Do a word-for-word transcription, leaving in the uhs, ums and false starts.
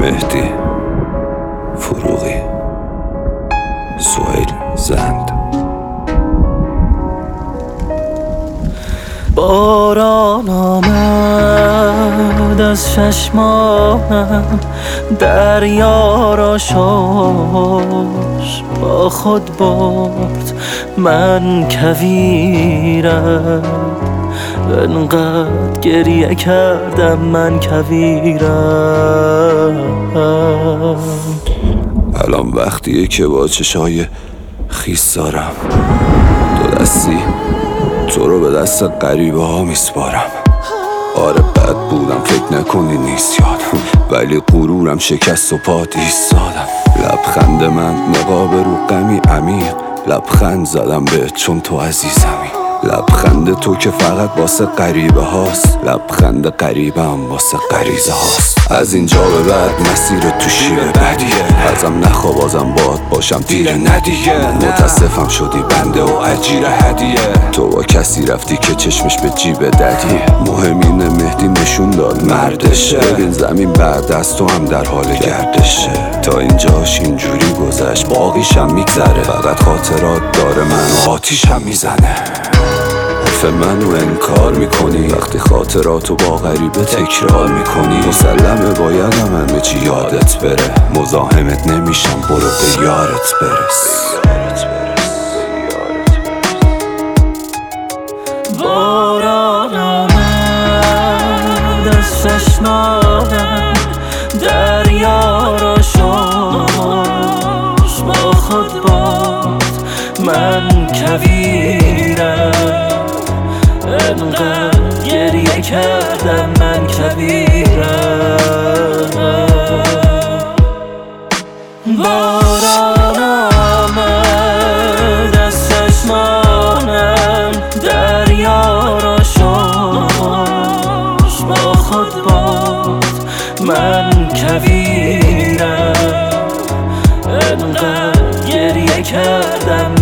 مهدی فروغی، سهیل زند. باران آمد از چشمانم، دریا را شاش با خود برد. من کویرم، انقدر گریه کردم من کویرم. الان وقتیه که با چشای خیس دارم دو دستی تو رو به دست غریبه ها میسپارم. آره بد بودم فکر نکنی نیست یادم، ولی غرورم شکست و پات ایستادم. لبخند من نقاب رو غمی عمیق، لبخند زدم بهت چون تو عزیزمی. لبخند تو که فقط واسه غریبه هاست، لبخند غریبه هم واسه غریزه هاست. از اینجا به بعد مسیر تو شیر بدیه، ازم نخوا بازم باد باشم دیر ندیگه. متاسفم شدی بنده و اجیر هدیه، تو با کسی رفتی که چشمش به جیب ددیه. مهمینه مهدی نشون داد مردشه، ببین زمین بعد از تو هم در حال گردشه. تا اینجاش اینجوری گذشت باقیشم میگذره، فقط خاطرات داره منو آتیشم میزنه. حرف منو انکار میکنی وقتی خاطراتو با غریبه تکرار میکنی. مسلمه باید همه چی یادت بره، مزاحمت نمیشم برو به یارت برس. باران آمد از چشمانم، دریا را شاش با خود برد. من کویرم، انقدر گریه کردم من کویرم. باران آمد از چشمانم، دریا را شاش با خود برد. من کویرم، انقدر گریه کردم